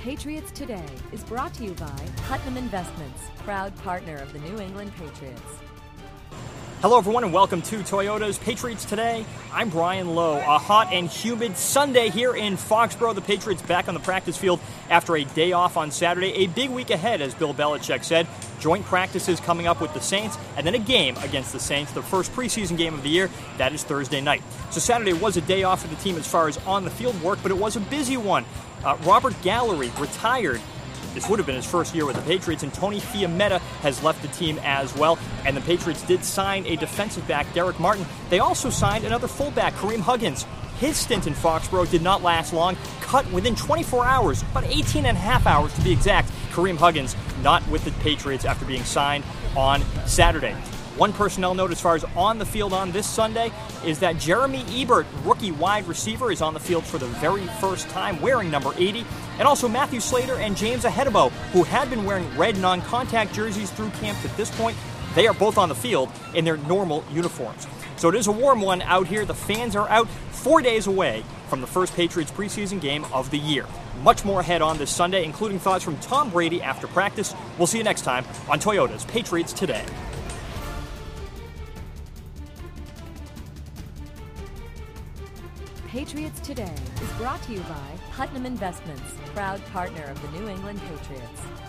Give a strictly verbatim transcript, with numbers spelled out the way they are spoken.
Patriots Today is brought to you by Putnam Investments, proud partner of the New England Patriots. Hello, everyone, and welcome to Toyota's Patriots Today. I'm Brian Lowe. A hot and humid Sunday here in Foxborough. The Patriots back on the practice field after a day off on Saturday. A big week ahead, as Bill Belichick said. Joint practices coming up with the Saints, and then a game against the Saints, the first preseason game of the year. That is Thursday night. So Saturday was a day off for the team as far as on-the-field work, but it was a busy one. Uh, Robert Gallery retired. This would have been his first year with the Patriots, and Tony Fiammetta has left the team as well. And the Patriots did sign a defensive back, Derek Martin. They also signed another fullback, Kareem Huggins. His stint in Foxborough did not last long. Cut within twenty-four hours, about eighteen and a half hours to be exact. Kareem Huggins not with the Patriots after being signed on Saturday. One personnel note as far as on the field on this Sunday is that Jeremy Ebert, rookie wide receiver, is on the field for the very first time wearing number eighty. And also Matthew Slater and James Ahedebo, who had been wearing red non-contact jerseys through camp at this point. They are both on the field in their normal uniforms. So it is a warm one out here. The fans are out four days away from the first Patriots preseason game of the year. Much more ahead on this Sunday, including thoughts from Tom Brady after practice. We'll see you next time on Toyota's Patriots Today. Patriots Today is brought to you by Putnam Investments, proud partner of the New England Patriots.